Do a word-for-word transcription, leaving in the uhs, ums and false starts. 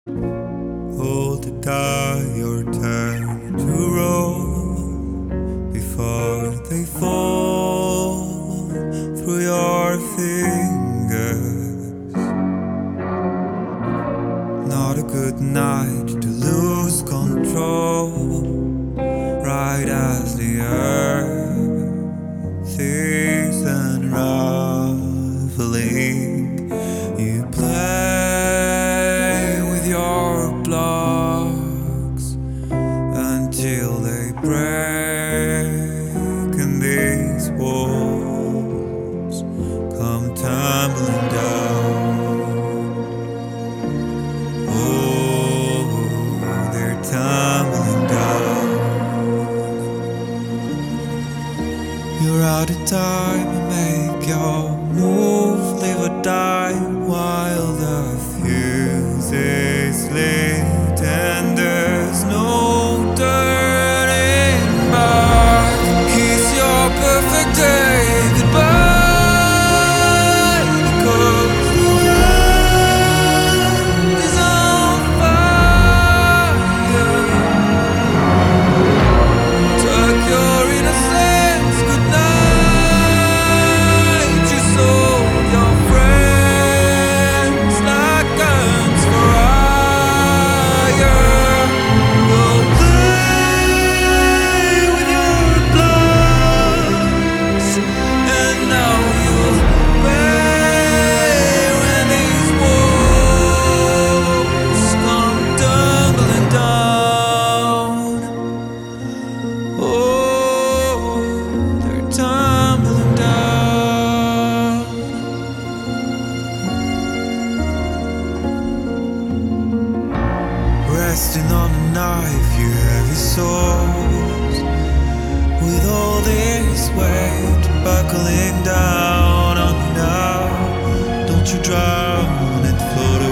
Hold the die your turn to roll before they fall through your fingers. Not a good night to lose control, right as the earth is unraveling. You play with your blocks until they break, and these walls come tumbling down. Oh, they're tumbling down. You're out of time to make your move, live or die while the fuse is lit and there's no turning back. Kiss your perfect day goodbye, because the world is on fire. Tuck your innocence goodnight. You sold your friends like guns for hire. Go play with your bloods, and now you'll pay when these walls come tumbling down. Oh, they're tumbling down. Resting on a knife, you heavy souls, with all this weight buckling down on you now. Don't you drown and float